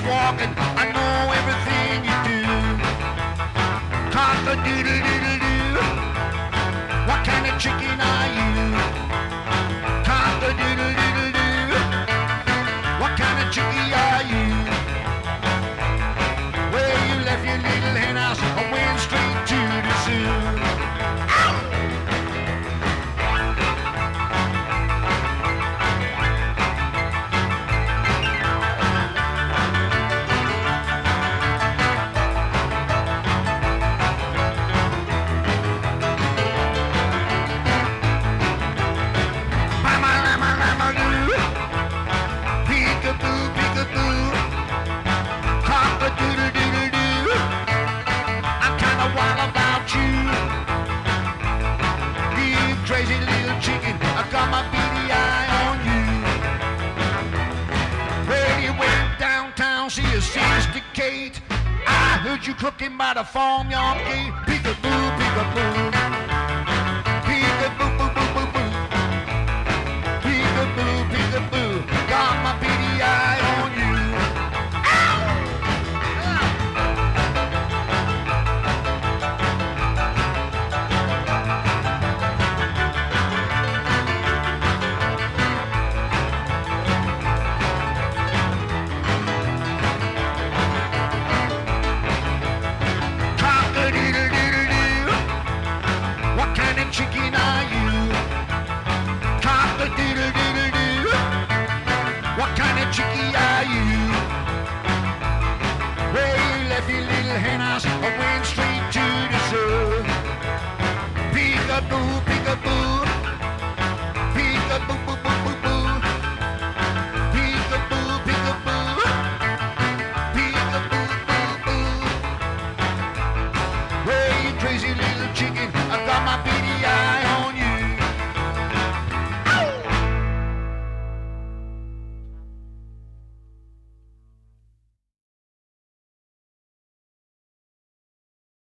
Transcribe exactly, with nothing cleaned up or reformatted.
walking, I know everything you do. Cock-a-doodle-doodle-doo. What kind of chicken are you? Cock-a-doodle-doodle-doo. What kind of chicken are you? Well, you left your little hen house and went straight to the zoo. Crazy little chicken, I got my beady eye on you. Well, you went downtown, see a sophisticate. I heard you cooking by the farmyard gate. Peekaboo, peekaboo.